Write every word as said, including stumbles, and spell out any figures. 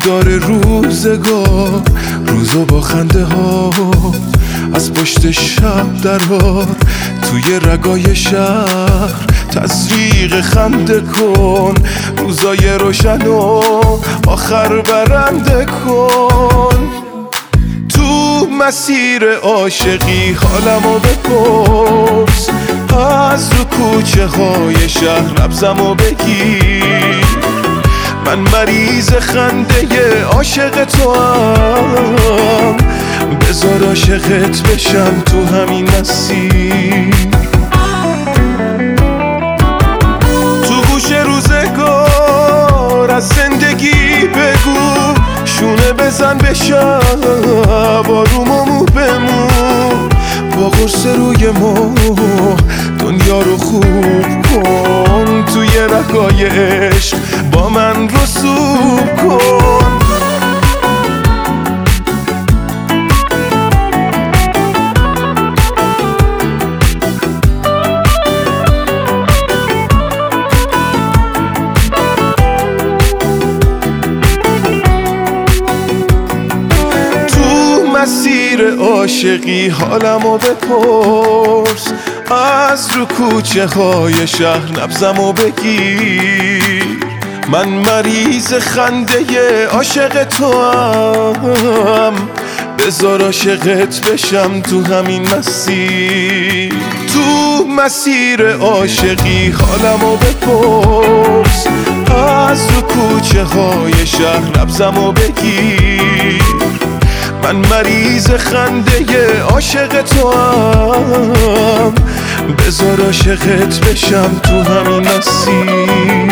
داره روزگار، روزو با خنده ها از پشت شب درار، توی رگای شهر تزریق خنده کن، روزای روشنو آخر برنده کن. تو مسیر عاشقی حالمو بپرس، از رو کوچه های شهر نبضمو بگیر، من مریض خنده عاشق تو هم، بذار عاشقت بشم تو همین مسیر. تو گوش روزگار از زندگی بگو، شونه بزن به شب آروممو بمون، با قرص روی مو دنیا رو خوب کن، توی رگای عشق با من رسوب کن. مسیر عاشقی حالمو بپرس، از رو کوچه های شهر نبضمو بگیر، من مریض خنده عاشق تو هم، بذار عاشقت بشم تو همین مسیر. تو مسیر عاشقی حالمو بپرس، از رو کوچه های شهر نبضمو بگیر، من مریض خنده عاشق تو هم، بذار عاشقت بشم تو همین مسیر.